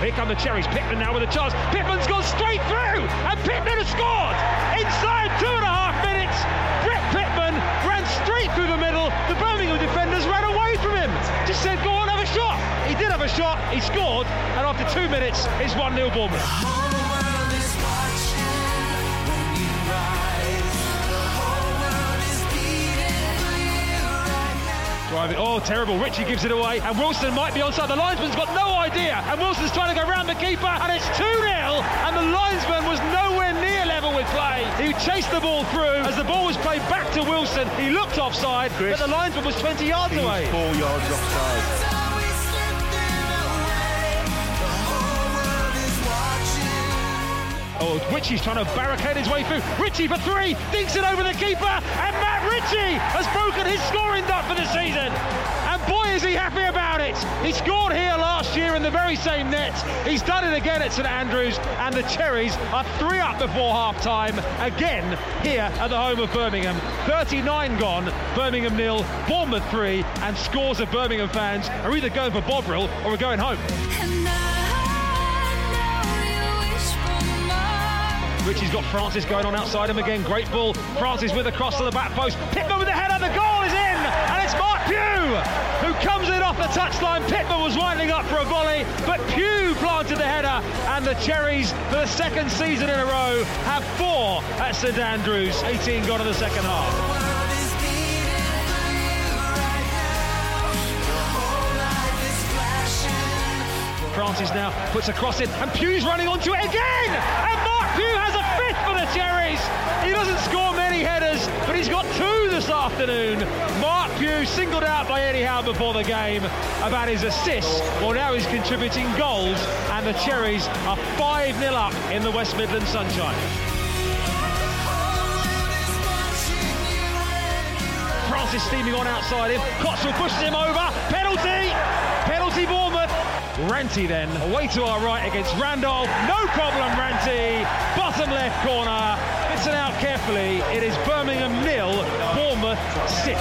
Here come the Cherries. Pittman now with a chance. Pittman's gone straight through, and Pittman has scored inside 2.5 minutes. Brett Pittman ran straight through the middle. The Birmingham defenders ran away from him. Just said, go on, have a shot. He did have a shot. He scored, and after 2 minutes, it's 1-0 Bournemouth. Driving, oh terrible, Ritchie gives it away and Wilson might be onside, the linesman's got no idea and Wilson's trying to go round the keeper and it's 2-0 and the linesman was nowhere near level with play. He chased the ball through as the ball was played back to Wilson, he looked offside, Chris, but the linesman was 20 yards away. 4 yards offside. Oh, Ritchie's trying to barricade his way through. Ritchie for 3, dinks it over the keeper, and Matt Ritchie has broken his scoring duck for the season. And boy, is he happy about it. He scored here last year in the very same net. He's done it again at St Andrews, and the Cherries are 3 up before half-time, again here at the home of Birmingham. 39 gone, Birmingham 0, Bournemouth 3, and scores of Birmingham fans are either going for Bovril or are going home. Ritchie's got Francis going on outside him again. Great ball. Francis with a cross to the back post. Pittman with the header. The goal is in. And it's Mark Pugh who comes in off the touchline. Pittman was winding up for a volley, but Pugh planted the header. And the Cherries, for the second season in a row, have 4 at St Andrews. 18 gone in the second half. Francis now puts a cross in, and Pugh's running onto it again! And Mark Pugh has a 5th for the Cherries! He doesn't score many headers, but he's got 2 this afternoon. Mark Pugh singled out by Eddie Howe before the game about his assists. Well, now he's contributing goals, and the Cherries are 5-0 up in the West Midlands sunshine. Francis steaming on outside him. Cottrell pushes him over. Penalty! Penalty Bournemouth. Ranty then, away to our right against Randolph. No problem, Ranty. Bottom left corner. Fits it out carefully. It is Birmingham 0, Bournemouth 6.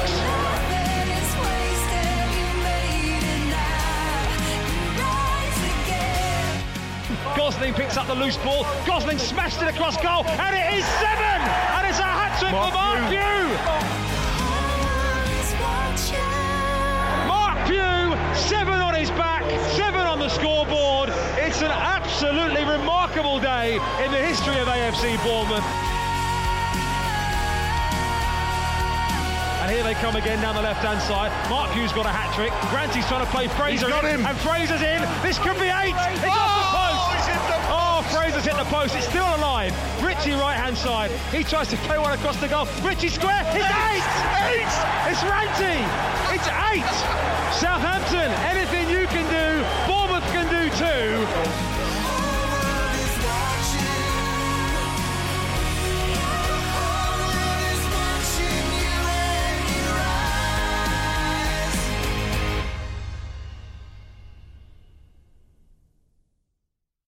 Gosling picks up the loose ball. Gosling smashed it across goal, and it is 7! And it's a hat-trick for Mark Pugh. Mark Pugh, 7 on his back, 7 on the scoreboard. It's an absolutely remarkable day in the history of AFC Bournemouth. And here they come again down the left-hand side. Mark Pugh's got a hat-trick. Granty's trying to play Fraser in, and Fraser's in. This could be 8. It's off the post. Oh, Fraser's hit the post. It's still alive. Ritchie right-hand side. He tries to play one across the goal. Ritchie square. It's 8. It's Ranty. It's 8. Southampton, anything you can do, Bournemouth can do too.